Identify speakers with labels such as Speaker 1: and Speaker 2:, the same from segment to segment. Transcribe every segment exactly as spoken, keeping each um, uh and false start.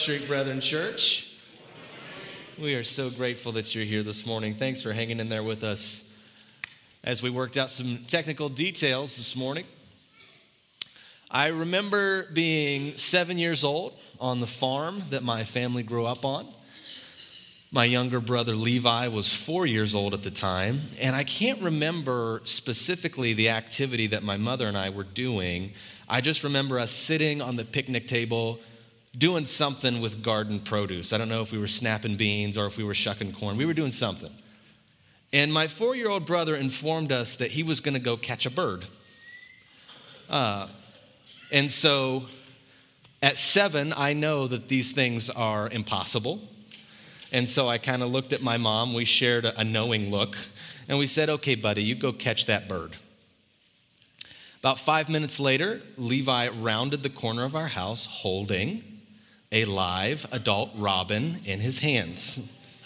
Speaker 1: Street Brethren Church. We are so grateful that you're here this morning. Thanks for hanging in there with us as we worked out some technical details this morning. I remember being seven years old on the farm that my family grew up on. My younger brother Levi was four years old at the time, and I can't remember specifically the activity that my mother and I were doing. I just remember us sitting on the picnic table doing something with garden produce. I don't know if we were snapping beans or if we were shucking corn. We were doing something. And my four-year-old brother informed us that he was going to go catch a bird. Uh, and so at seven, I know that these things are impossible. And so I kind of looked at my mom. We shared a, a knowing look. And we said, okay, buddy, you go catch that bird. About five minutes later, Levi rounded the corner of our house holding a live adult robin in his hands.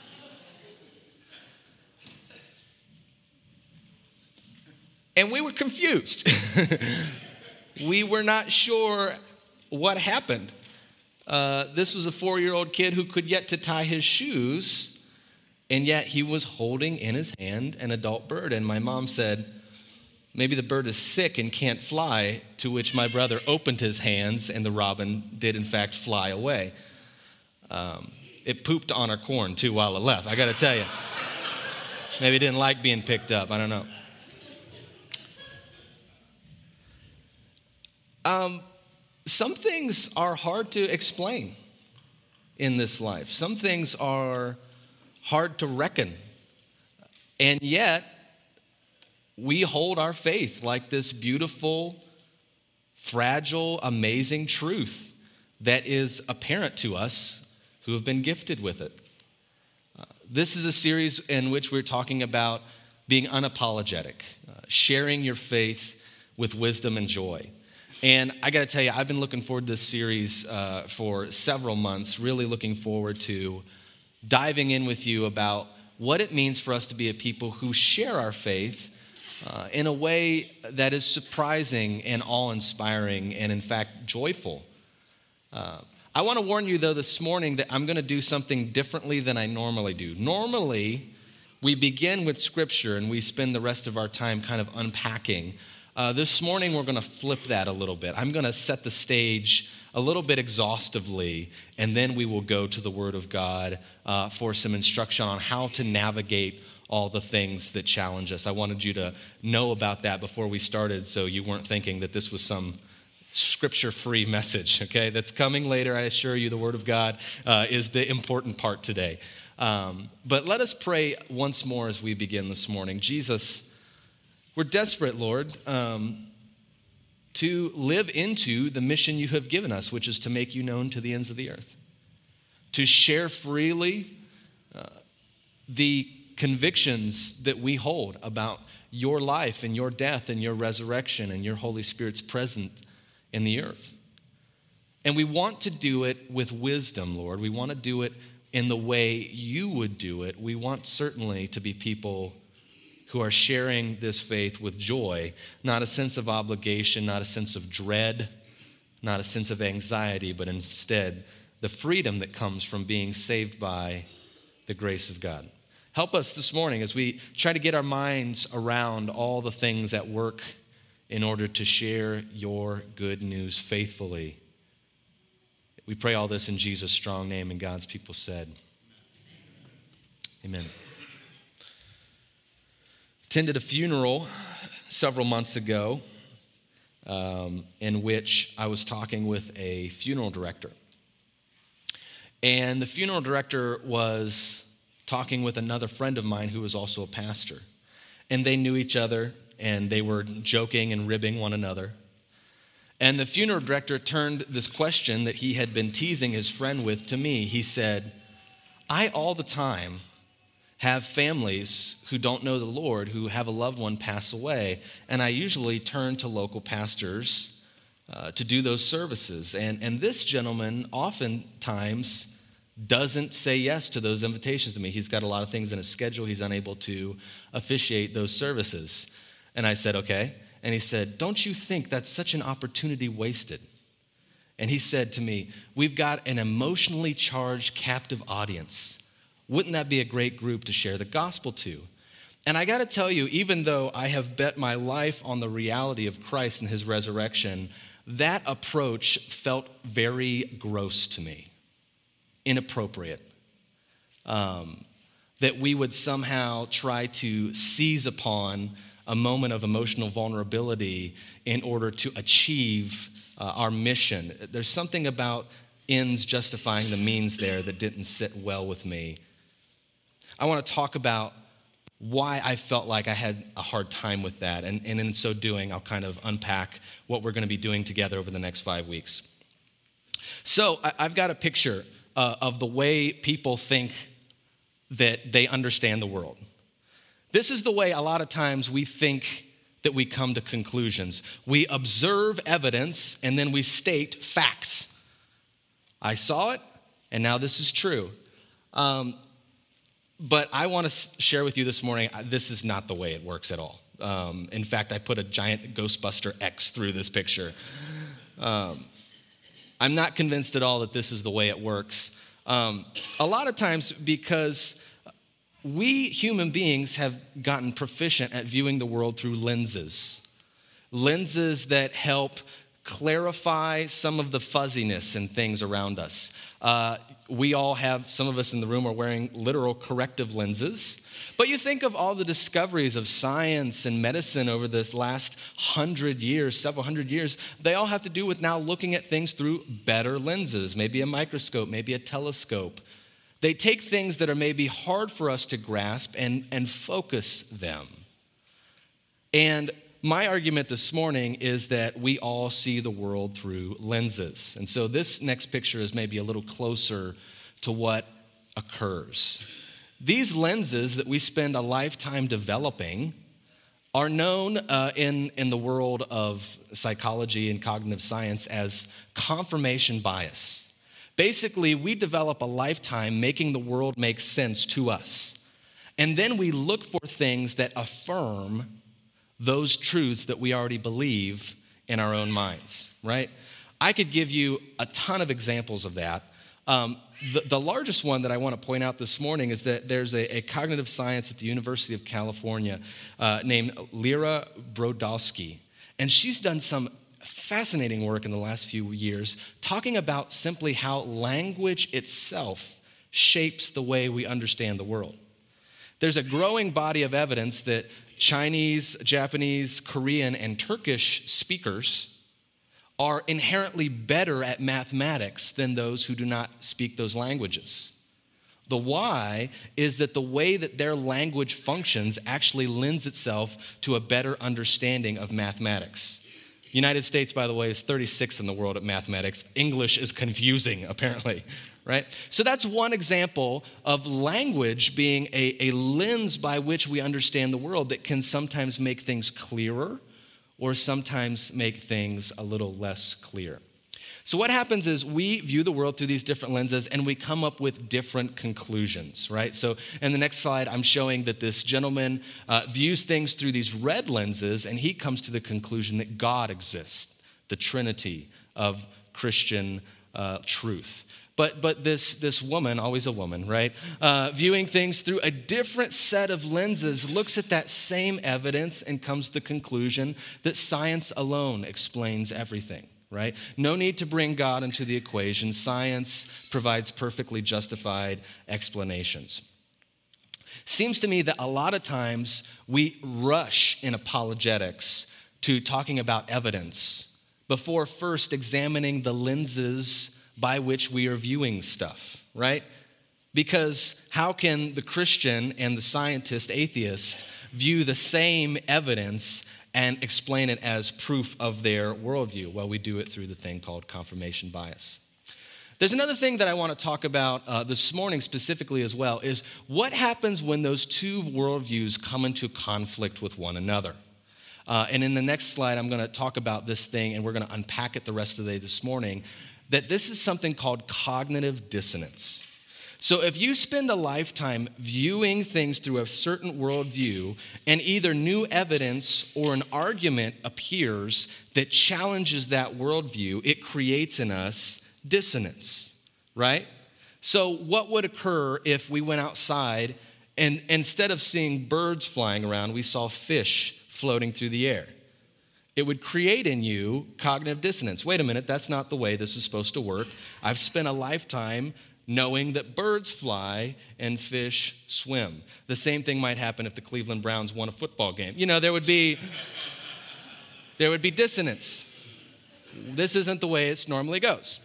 Speaker 1: And we were confused. We were not sure what happened. Uh, this was a four-year-old kid who could yet to tie his shoes, and yet he was holding in his hand an adult bird. And my mom said, maybe the bird is sick and can't fly, to which my brother opened his hands and the robin did in fact fly away. Um, it pooped on our corn too while it left, I gotta tell you. Maybe it didn't like being picked up, I don't know. Um, some things are hard to explain in this life. Some things are hard to reckon. And yet, we hold our faith like this beautiful, fragile, amazing truth that is apparent to us who have been gifted with it. Uh, this is a series in which we're talking about being unapologetic, uh, sharing your faith with wisdom and joy. And I got to tell you, I've been looking forward to this series uh, for several months, really looking forward to diving in with you about what it means for us to be a people who share our faith Uh, in a way that is surprising and awe-inspiring and, in fact, joyful. Uh, I want to warn you, though, this morning that I'm going to do something differently than I normally do. Normally, we begin with Scripture and we spend the rest of our time kind of unpacking. Uh, this morning, we're going to flip that a little bit. I'm going to set the stage a little bit exhaustively, and then we will go to the Word of God uh, for some instruction on how to navigate all the things that challenge us. I wanted you to know about that before we started so you weren't thinking that this was some scripture-free message, okay? That's coming later. I assure you the Word of God uh, is the important part today. Um, but let us pray once more as we begin this morning. Jesus, we're desperate, Lord, um, to live into the mission you have given us, which is to make you known to the ends of the earth, to share freely uh, the convictions that we hold about your life and your death and your resurrection and your Holy Spirit's presence in the earth. And we want to do it with wisdom, Lord. We want to do it in the way you would do it. We want certainly to be people who are sharing this faith with joy, not a sense of obligation, not a sense of dread, not a sense of anxiety, but instead the freedom that comes from being saved by the grace of God. Help us this morning as we try to get our minds around all the things at work in order to share your good news faithfully. We pray all this in Jesus' strong name, and God's people said, amen. Attended a funeral several months ago um, in which I was talking with a funeral director. And the funeral director was talking with another friend of mine who was also a pastor. And they knew each other, and they were joking and ribbing one another. And the funeral director turned this question that he had been teasing his friend with to me. He said, I all the time have families who don't know the Lord, who have a loved one pass away, and I usually turn to local pastors uh, to do those services. And, and this gentleman oftentimes doesn't say yes to those invitations to me. He's got a lot of things in his schedule. He's unable to officiate those services. And I said, okay. And he said, don't you think that's such an opportunity wasted? And he said to me, we've got an emotionally charged captive audience. Wouldn't that be a great group to share the gospel to? And I got to tell you, even though I have bet my life on the reality of Christ and his resurrection, that approach felt very gross to me, inappropriate. Um, that we would somehow try to seize upon a moment of emotional vulnerability in order to achieve uh, our mission. There's something about ends justifying the means there that didn't sit well with me. I want to talk about why I felt like I had a hard time with that, and, and in so doing, I'll kind of unpack what we're going to be doing together over the next five weeks. So I, I've got a picture uh, of the way people think that they understand the world. This is the way a lot of times we think that we come to conclusions. We observe evidence and then we state facts. I saw it, and now this is true. Um, but I want to share with you this morning, this is not the way it works at all. Um, in fact, I put a giant Ghostbuster X through this picture. Um, I'm not convinced at all that this is the way it works. Um, a lot of times because we human beings have gotten proficient at viewing the world through lenses. Lenses that help clarify some of the fuzziness in things around us. Uh, we all have, some of us in the room are wearing literal corrective lenses. But you think of all the discoveries of science and medicine over this last hundred years, several hundred years, they all have to do with now looking at things through better lenses, maybe a microscope, maybe a telescope. They take things that are maybe hard for us to grasp and, and focus them. And my argument this morning is that we all see the world through lenses. And so this next picture is maybe a little closer to what occurs. These lenses that we spend a lifetime developing are known uh, in, in the world of psychology and cognitive science as confirmation bias. Basically, we develop a lifetime making the world make sense to us. And then we look for things that affirm those truths that we already believe in our own minds, right? I could give you a ton of examples of that. Um, the, the largest one that I want to point out this morning is that there's a, a cognitive science at the University of California uh, named Lera Brodowski. And she's done some fascinating work in the last few years talking about simply how language itself shapes the way we understand the world. There's a growing body of evidence that Chinese, Japanese, Korean, and Turkish speakers are inherently better at mathematics than those who do not speak those languages. The why is that the way that their language functions actually lends itself to a better understanding of mathematics. The United States, by the way, is thirty-sixth in the world at mathematics. English is confusing, apparently, right? So that's one example of language being a, a lens by which we understand the world that can sometimes make things clearer or sometimes make things a little less clear. So what happens is we view the world through these different lenses and we come up with different conclusions, right? So in the next slide, I'm showing that this gentleman uh, views things through these red lenses and he comes to the conclusion that God exists, the Trinity of Christian uh, truth. But but this, this woman, always a woman, right, uh, viewing things through a different set of lenses, looks at that same evidence and comes to the conclusion that science alone explains everything. Right? No need to bring God into the equation. Science provides perfectly justified explanations. Seems to me that a lot of times we rush in apologetics to talking about evidence before first examining the lenses by which we are viewing stuff, right? Because how can the Christian and the scientist, atheist, view the same evidence and explain it as proof of their worldview? Well, we do it through the thing called confirmation bias. There's another thing that I want to talk about uh, this morning specifically as well, is what happens when those two worldviews come into conflict with one another. Uh, and in the next slide, I'm going to talk about this thing, and we're going to unpack it the rest of the day this morning, that this is something called cognitive dissonance. So if you spend a lifetime viewing things through a certain worldview, and either new evidence or an argument appears that challenges that worldview, it creates in us dissonance, right? So what would occur if we went outside and instead of seeing birds flying around, we saw fish floating through the air? It would create in you cognitive dissonance. Wait a minute, that's not the way this is supposed to work. I've spent a lifetime knowing that birds fly and fish swim. The same thing might happen if the Cleveland Browns won a football game. You know, there would be there would be dissonance. This isn't the way it normally goes.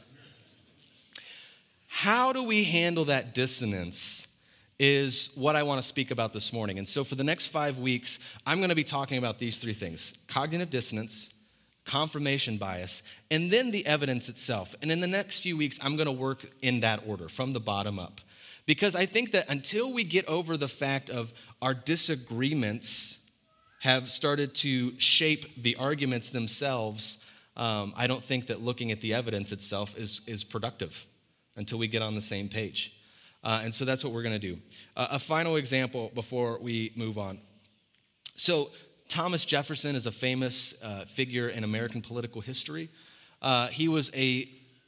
Speaker 1: How do we handle that dissonance is what I want to speak about this morning. And so for the next five weeks, I'm going to be talking about these three things: cognitive dissonance, confirmation bias, and then the evidence itself. And in the next few weeks, I'm going to work in that order, from the bottom up. Because I think that until we get over the fact of our disagreements have started to shape the arguments themselves, um, I don't think that looking at the evidence itself is, is productive until we get on the same page. Uh, and so that's what we're going to do. Uh, a final example before we move on. So Thomas Jefferson is a famous uh, figure in American political history. Uh, he was a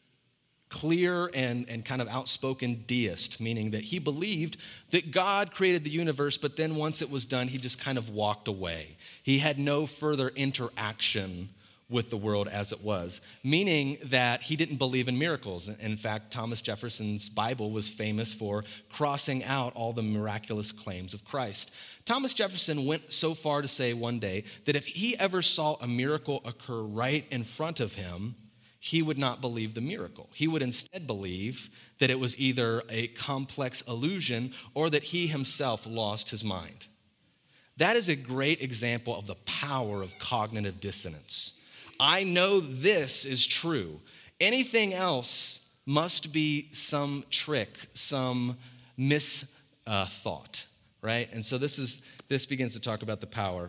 Speaker 1: clear and, and kind of outspoken deist, meaning that he believed that God created the universe, but then once it was done, he just kind of walked away. He had no further interaction with the world as it was, meaning that he didn't believe in miracles. In fact, Thomas Jefferson's Bible was famous for crossing out all the miraculous claims of Christ. Thomas Jefferson went so far to say one day that if he ever saw a miracle occur right in front of him, he would not believe the miracle. He would instead believe that it was either a complex illusion or that he himself lost his mind. That is a great example of the power of cognitive dissonance. I know this is true. Anything else must be some trick, some misthought, uh, right? And so this is this begins to talk about the power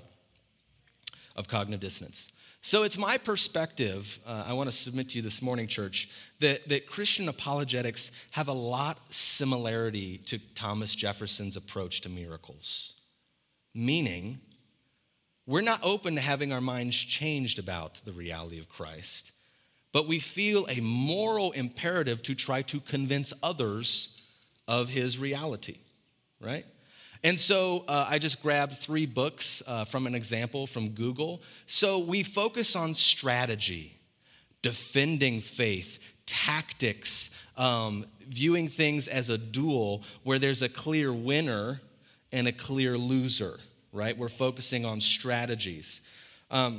Speaker 1: of cognitive dissonance. So it's my perspective, uh, I want to submit to you this morning, church, that, that Christian apologetics have a lot similarity to Thomas Jefferson's approach to miracles. Meaning, we're not open to having our minds changed about the reality of Christ, but we feel a moral imperative to try to convince others of his reality, right? And so uh, I just grabbed three books uh, from an example from Google. So we focus on strategy, defending faith, tactics, um, viewing things as a duel where there's a clear winner and a clear loser, right? We're focusing on strategies. Um,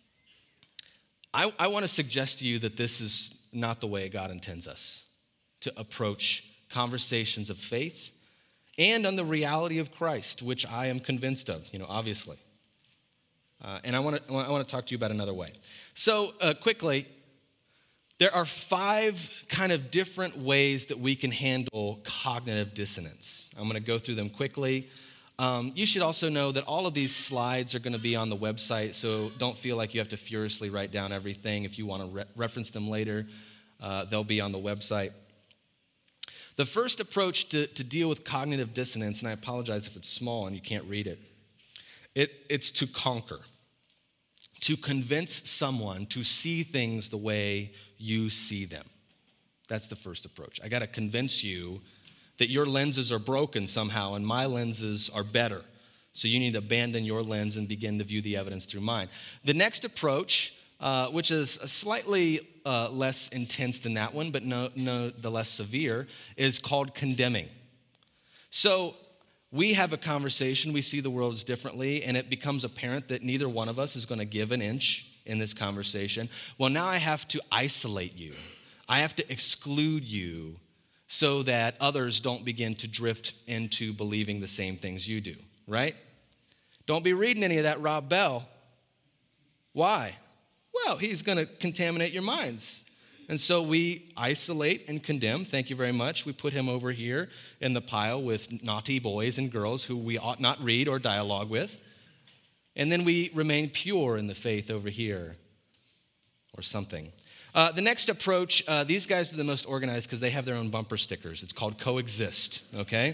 Speaker 1: I, I want to suggest to you that this is not the way God intends us to approach conversations of faith and on the reality of Christ, which I am convinced of, you know, obviously. Uh, and I want to I want to talk to you about another way. So uh, quickly, there are five kind of different ways that we can handle cognitive dissonance. I'm going to go through them quickly. Um, you should also know that all of these slides are going to be on the website, so don't feel like you have to furiously write down everything. If you want to re- reference them later, uh, they'll be on the website. The first approach to, to deal with cognitive dissonance, and I apologize if it's small and you can't read it, it, it's to conquer, to convince someone to see things the way you see them. That's the first approach. I got to convince you that your lenses are broken somehow and my lenses are better. So you need to abandon your lens and begin to view the evidence through mine. The next approach, uh, which is slightly uh, less intense than that one, but no, no, the less severe, is called condemning. So we have a conversation, we see the world differently, and it becomes apparent that neither one of us is going to give an inch in this conversation. Well, now I have to isolate you. I have to exclude you so that others don't begin to drift into believing the same things you do, right? Don't be reading any of that Rob Bell. Why? Well, he's going to contaminate your minds. And so we isolate and condemn. Thank you very much. We put him over here in the pile with naughty boys and girls who we ought not read or dialogue with. And then we remain pure in the faith over here or something. Uh, the next approach, uh, these guys are the most organized because they have their own bumper stickers. It's called coexist, okay?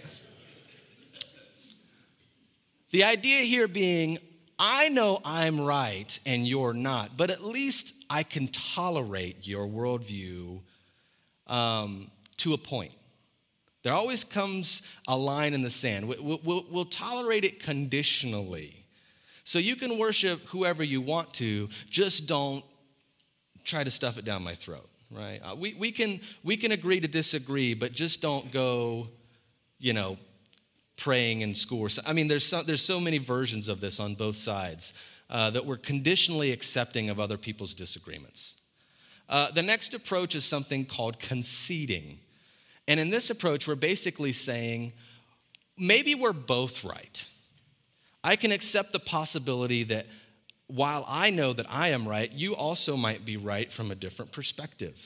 Speaker 1: The idea here being, I know I'm right and you're not, but at least I can tolerate your worldview um, to a point. There always comes a line in the sand. We'll, we'll, we'll tolerate it conditionally. So you can worship whoever you want to, just don't try to stuff it down my throat, right? Uh, we, we, can, we can agree to disagree, but just don't go, you know, praying in school. Or so, I mean, there's so, there's so many versions of this on both sides uh, that we're conditionally accepting of other people's disagreements. Uh, the next approach is something called conceding. And in this approach, we're basically saying, maybe we're both right. I can accept the possibility that while I know that I am right, you also might be right from a different perspective.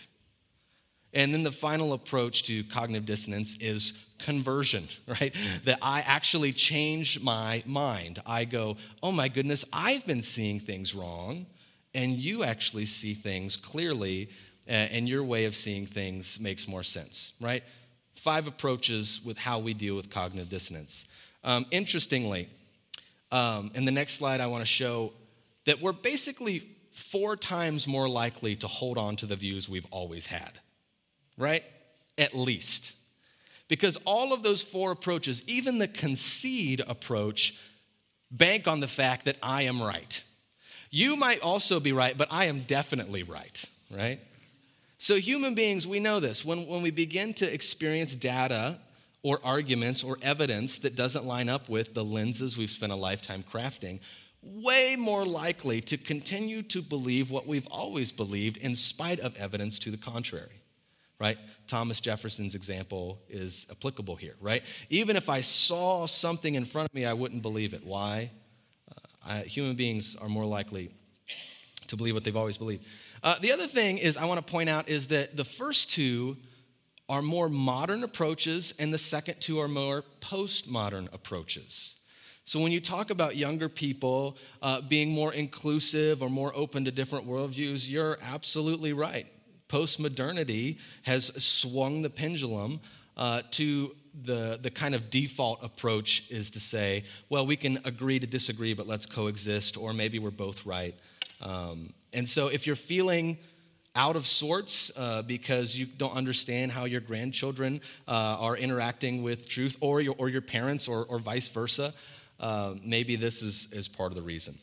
Speaker 1: And then the final approach to cognitive dissonance is conversion, right? That I actually change my mind. I go, oh my goodness, I've been seeing things wrong, and you actually see things clearly, and your way of seeing things makes more sense, right? Five approaches with how we deal with cognitive dissonance. Um, interestingly, um, in the next slide, I want to show that we're basically four times more likely to hold on to the views we've always had, right? At least. Because all of those four approaches, even the concede approach, bank on the fact that I am right. You might also be right, but I am definitely right, right? So human beings, we know this. When, when we begin to experience data or arguments or evidence that doesn't line up with the lenses we've spent a lifetime crafting, way more likely to continue to believe what we've always believed in spite of evidence to the contrary, right? Thomas Jefferson's example is applicable here, right? Even if I saw something in front of me, I wouldn't believe it. Why? Uh, I, human beings are more likely to believe what they've always believed. Uh, the other thing is I want to point out is that the first two are more modern approaches and the second two are more postmodern approaches. So when you talk about younger people uh, being more inclusive or more open to different worldviews, you're absolutely right. Postmodernity has swung the pendulum uh, to the, the kind of default approach is to say, well, we can agree to disagree, but let's coexist, or maybe we're both right. Um, and so if you're feeling out of sorts uh, because you don't understand how your grandchildren uh, are interacting with truth, or your, or your parents, or, or vice versa, Uh, maybe this is, is part of the reason.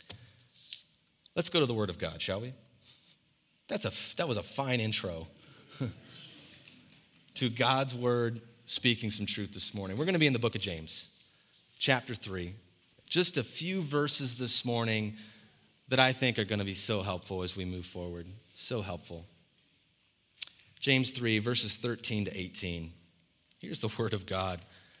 Speaker 1: Let's go to the Word of God, shall we? That's a, that was a fine intro to God's Word speaking some truth this morning. We're going to be in the book of James, chapter three. Just a few verses this morning that I think are going to be so helpful as we move forward. So helpful. James three, verses thirteen to eighteen. Here's the Word of God.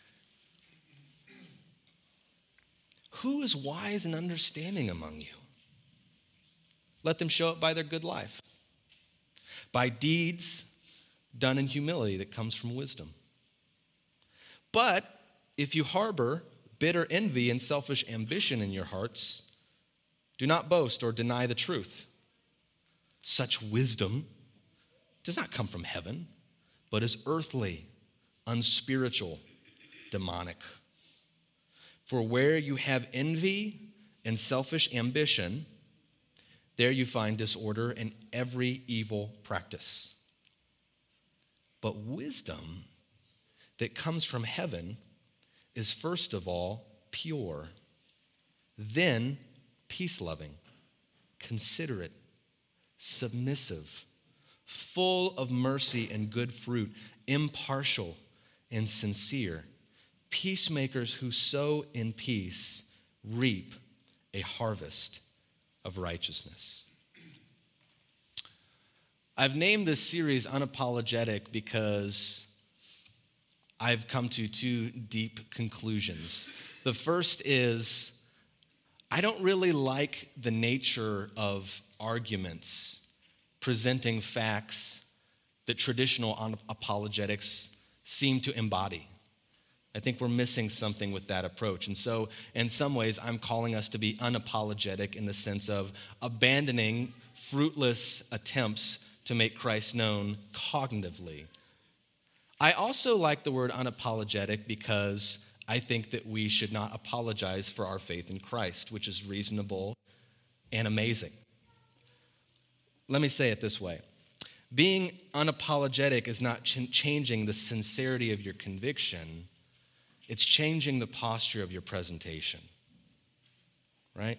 Speaker 1: Who is wise and understanding among you? Let them show it by their good life, by deeds done in humility that comes from wisdom. But if you harbor bitter envy and selfish ambition in your hearts, do not boast or deny the truth. Such wisdom does not come from heaven, but is earthly, unspiritual, demonic. For where you have envy and selfish ambition, there you find disorder and every evil practice. But wisdom that comes from heaven is first of all pure, then peace-loving, considerate, submissive, full of mercy and good fruit, impartial and sincere. Peacemakers who sow in peace reap a harvest of righteousness. I've named this series Unapologetic because I've come to two deep conclusions. The first is I don't really like the nature of arguments presenting facts that traditional apologetics seem to embody. I think we're missing something with that approach. And so, in some ways, I'm calling us to be unapologetic in the sense of abandoning fruitless attempts to make Christ known cognitively. I also like the word unapologetic because I think that we should not apologize for our faith in Christ, which is reasonable and amazing. Let me say it this way. Being unapologetic is not ch- changing the sincerity of your conviction. It's changing the posture of your presentation, right?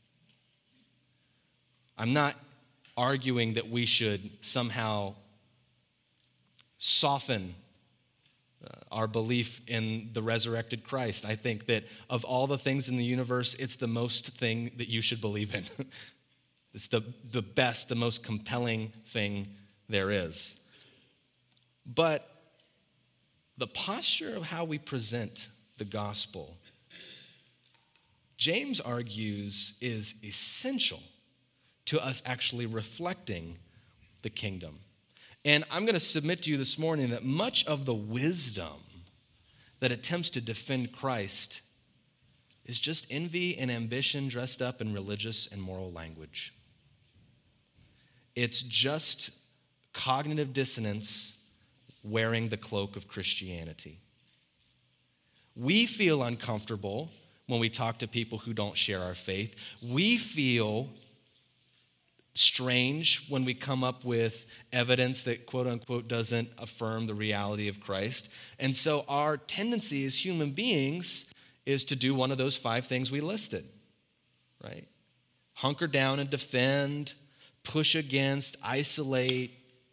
Speaker 1: I'm not arguing that we should somehow soften uh, our belief in the resurrected Christ. I think that of all the things in the universe, it's the most thing that you should believe in. It's the, the best, the most compelling thing there is. But the posture of how we present the gospel, James argues, is essential to us actually reflecting the kingdom. And I'm going to submit to you this morning that much of the wisdom that attempts to defend Christ is just envy and ambition dressed up in religious and moral language. It's just cognitive dissonance wearing the cloak of Christianity. We feel uncomfortable when we talk to people who don't share our faith. We feel strange when we come up with evidence that quote unquote doesn't affirm the reality of Christ. And so our tendency as human beings is to do one of those five things we listed, right? Hunker down and defend, push against, isolate.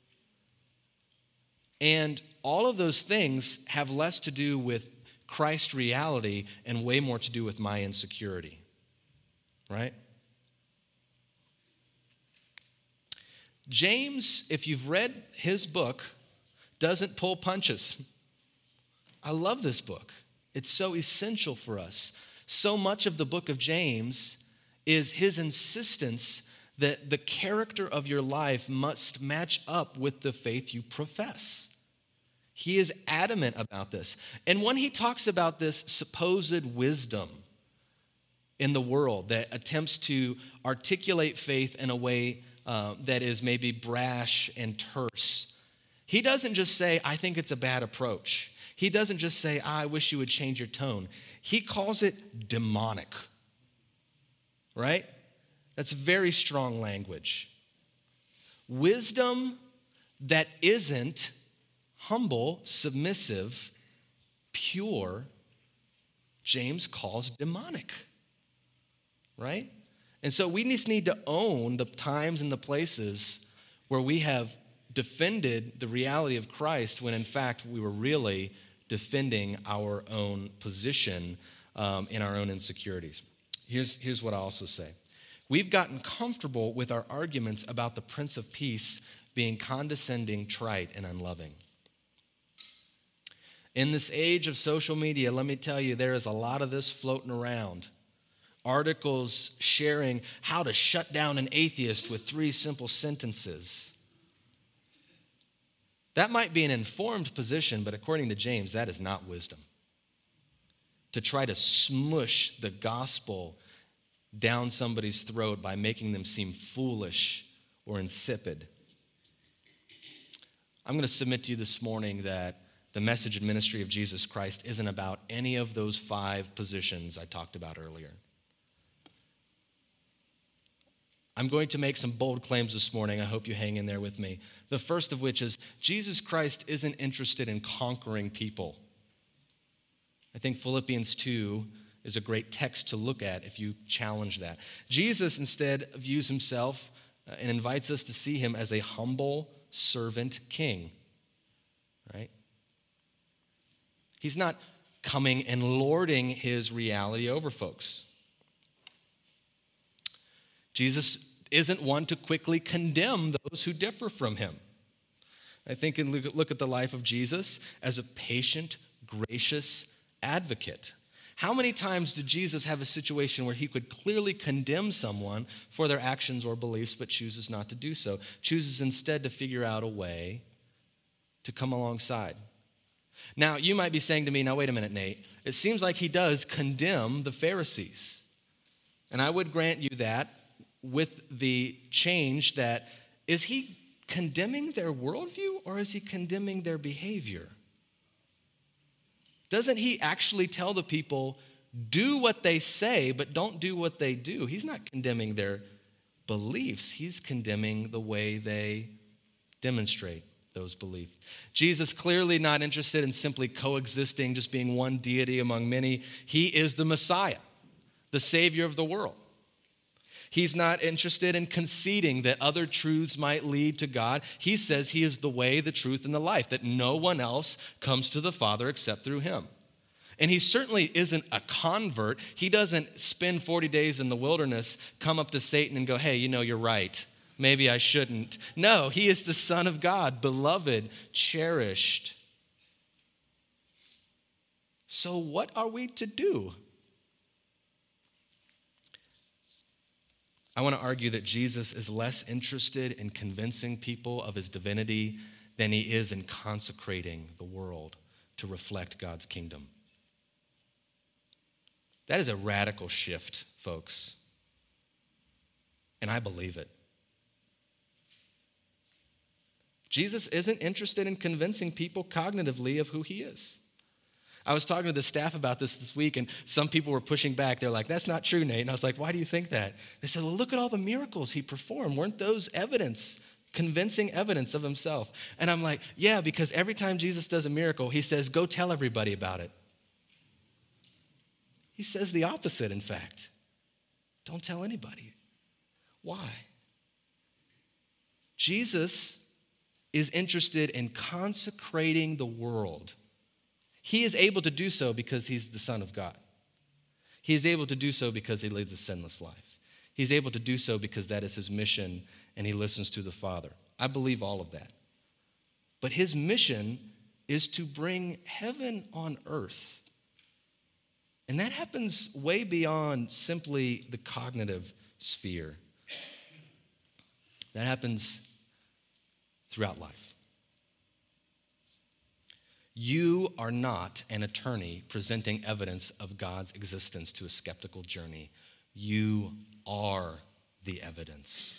Speaker 1: And all of those things have less to do with Christ's reality and way more to do with my insecurity, right? James, if you've read his book, doesn't pull punches. I love this book. It's so essential for us. So much of the book of James is his insistence that the character of your life must match up with the faith you profess. He is adamant about this. And when he talks about this supposed wisdom in the world that attempts to articulate faith in a way uh, that is maybe brash and terse, he doesn't just say, I think it's a bad approach. He doesn't just say, ah, I wish you would change your tone. He calls it demonic, right? That's very strong language. Wisdom that isn't humble, submissive, pure, James calls demonic, right? And so we just need to own the times and the places where we have defended the reality of Christ when in fact we were really defending our own position um, in our own insecurities. Here's, here's what I also say. We've gotten comfortable with our arguments about the Prince of Peace being condescending, trite, and unloving. In this age of social media, let me tell you, there is a lot of this floating around. Articles sharing how to shut down an atheist with three simple sentences. That might be an informed position, but according to James, that is not wisdom. To try to smush the gospel down somebody's throat by making them seem foolish or insipid. I'm going to submit to you this morning that the message and ministry of Jesus Christ isn't about any of those five positions I talked about earlier. I'm going to make some bold claims this morning. I hope you hang in there with me. The first of which is Jesus Christ isn't interested in conquering people. I think Philippians two is a great text to look at if you challenge that. Jesus instead views himself uh, and invites us to see him as a humble servant king, right? He's not coming and lording his reality over folks. Jesus isn't one to quickly condemn those who differ from him. I think and look at the life of Jesus as a patient, gracious advocate. How many times did Jesus have a situation where he could clearly condemn someone for their actions or beliefs, but chooses not to do so? Chooses instead to figure out a way to come alongside. Now, you might be saying to me, now wait a minute, Nate. It seems like he does condemn the Pharisees. And I would grant you that with the change that, is he condemning their worldview or is he condemning their behavior? Doesn't he actually tell the people, do what they say, but don't do what they do? He's not condemning their beliefs. He's condemning the way they demonstrate those beliefs. Jesus clearly not interested in simply coexisting, just being one deity among many. He is the Messiah, the Savior of the world. He's not interested in conceding that other truths might lead to God. He says he is the way, the truth, and the life, that no one else comes to the Father except through him. And he certainly isn't a convert. He doesn't spend forty days in the wilderness, come up to Satan and go, hey, you know, you're right. Maybe I shouldn't. No, he is the Son of God, beloved, cherished. So what are we to do? I want to argue that Jesus is less interested in convincing people of his divinity than he is in consecrating the world to reflect God's kingdom. That is a radical shift, folks. And I believe it. Jesus isn't interested in convincing people cognitively of who he is. I was talking to the staff about this this week, and some people were pushing back. They're like, that's not true, Nate. And I was like, why do you think that? They said, well, look at all the miracles he performed. Weren't those evidence, convincing evidence of himself? And I'm like, yeah, because every time Jesus does a miracle, he says, go tell everybody about it. He says the opposite, in fact. Don't tell anybody. Why? Jesus is interested in consecrating the world. He is able to do so because he's the Son of God. He is able to do so because he lives a sinless life. He's able to do so because that is his mission and he listens to the Father. I believe all of that. But his mission is to bring heaven on earth. And that happens way beyond simply the cognitive sphere. That happens throughout life. You are not an attorney presenting evidence of God's existence to a skeptical journey. You are the evidence.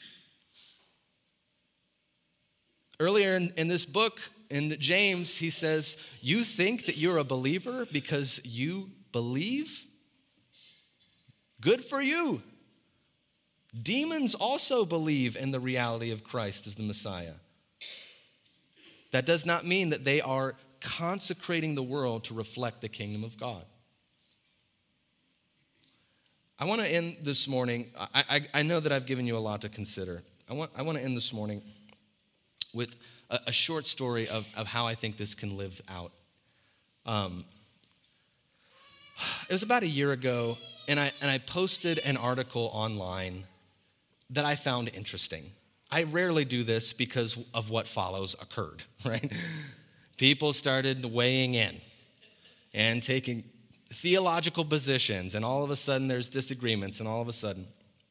Speaker 1: Earlier in, in this book, in James, he says, you think that you're a believer because you believe? Good for you. Demons also believe in the reality of Christ as the Messiah. That does not mean that they are consecrating the world to reflect the kingdom of God. I want to end this morning. I, I, I know that I've given you a lot to consider. I want, I want to end this morning with a, a short story of, of how I think this can live out. Um, it was about a year ago, and I, and I posted an article online that I found interesting. I rarely do this because of what follows occurred, right? People started weighing in and taking theological positions, and all of a sudden there's disagreements, and all of a sudden.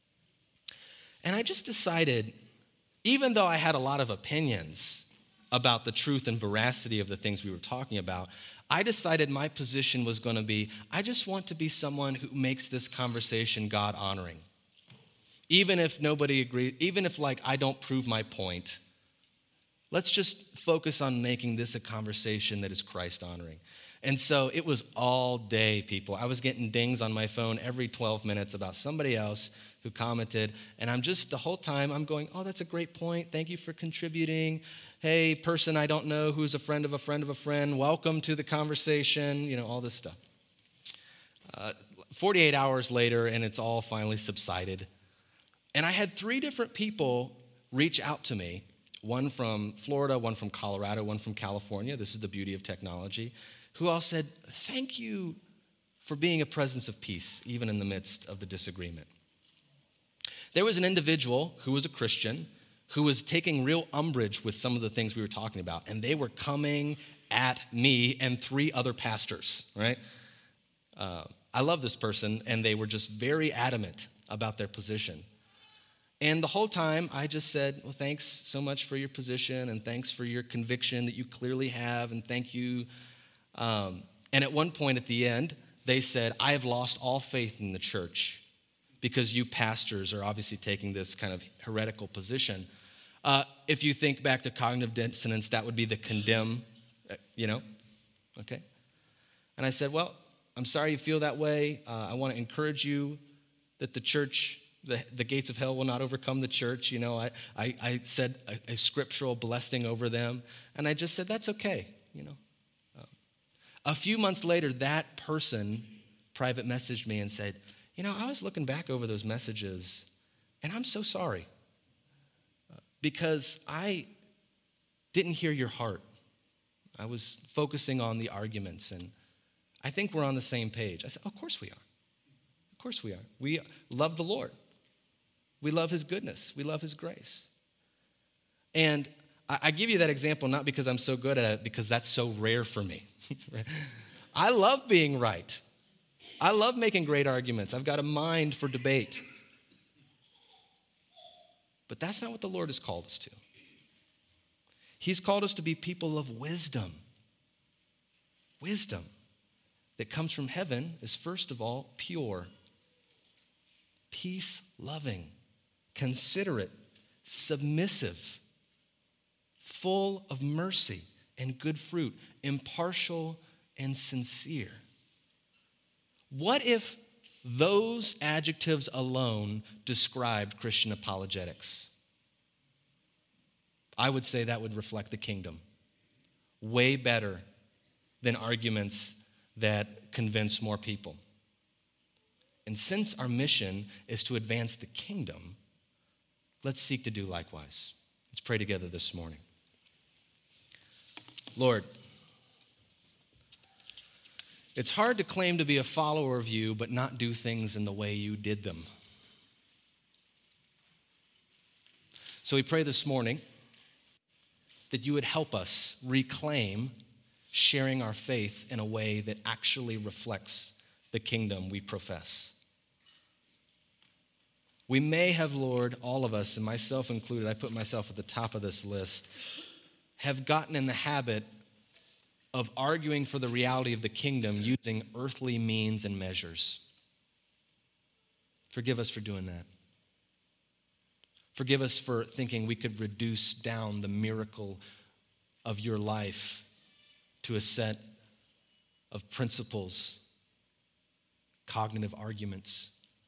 Speaker 1: And I just decided, even though I had a lot of opinions about the truth and veracity of the things we were talking about, I decided my position was going to be, I just want to be someone who makes this conversation God-honoring. Even if nobody agrees, even if like I don't prove my point, let's just focus on making this a conversation that is Christ-honoring. And so it was all day, people. I was getting dings on my phone every twelve minutes about somebody else who commented, and I'm just, the whole time, I'm going, oh, that's a great point. Thank you for contributing. Hey, person I don't know who's a friend of a friend of a friend, welcome to the conversation, you know, all this stuff. Uh, forty-eight hours later, and it's all finally subsided. And I had three different people reach out to me, one from Florida, one from Colorado, one from California. This is the beauty of technology, who all said, thank you for being a presence of peace, even in the midst of the disagreement. There was an individual who was a Christian who was taking real umbrage with some of the things we were talking about, and they were coming at me and three other pastors, right? Uh, I love this person, and they were just very adamant about their position. And the whole time, I just said, well, thanks so much for your position, and thanks for your conviction that you clearly have, and thank you. Um, and at one point at the end, they said, I have lost all faith in the church because you pastors are obviously taking this kind of heretical position. Uh, if you think back to cognitive dissonance, that would be the condemn, uh, you know, okay? And I said, well, I'm sorry you feel that way. Uh, I want to encourage you that the church, the, the gates of hell will not overcome the church. You know, I, I, I said a, a scriptural blessing over them, and I just said, that's okay, you know. Um, a few months later, that person private messaged me and said, you know, I was looking back over those messages, and I'm so sorry uh, because I didn't hear your heart. I was focusing on the arguments, and I think we're on the same page. I said, of course we are. Of course we are. We love the Lord. We love his goodness. We love his grace. And I, I give you that example not because I'm so good at it, because that's so rare for me. I love being right. I love making great arguments. I've got a mind for debate. But that's not what the Lord has called us to. He's called us to be people of wisdom. Wisdom that comes from heaven is first of all pure, peace-loving, considerate, submissive, full of mercy and good fruit, impartial and sincere. What if those adjectives alone described Christian apologetics? I would say that would reflect the kingdom way better than arguments that convince more people. And since our mission is to advance the kingdom, let's seek to do likewise. Let's pray together this morning. Lord, it's hard to claim to be a follower of you, but not do things in the way you did them. So we pray this morning that you would help us reclaim sharing our faith in a way that actually reflects the kingdom we profess. We may have, Lord, all of us, and myself included, I put myself at the top of this list, have gotten in the habit of arguing for the reality of the kingdom using earthly means and measures. Forgive us for doing that. Forgive us for thinking we could reduce down the miracle of your life to a set of principles, cognitive arguments.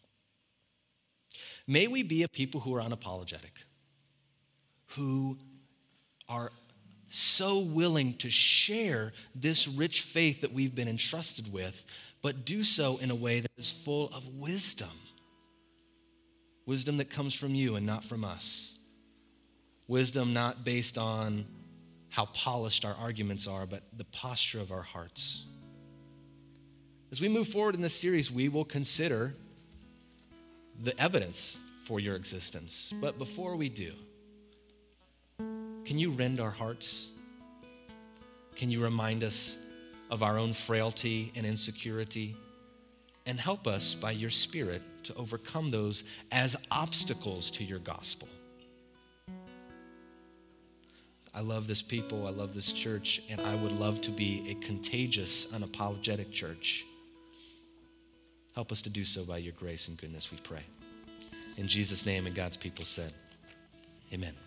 Speaker 1: May we be a people who are unapologetic, who are so willing to share this rich faith that we've been entrusted with, but do so in a way that is full of wisdom. Wisdom that comes from you and not from us. Wisdom not based on how polished our arguments are, but the posture of our hearts. As we move forward in this series, we will consider the evidence for your existence. But before we do, can you rend our hearts? Can you remind us of our own frailty and insecurity? And help us by your Spirit to overcome those as obstacles to your gospel. I love this people, I love this church, and I would love to be a contagious, unapologetic church. Help us to do so by your grace and goodness, we pray. In Jesus' name, and God's people said, amen.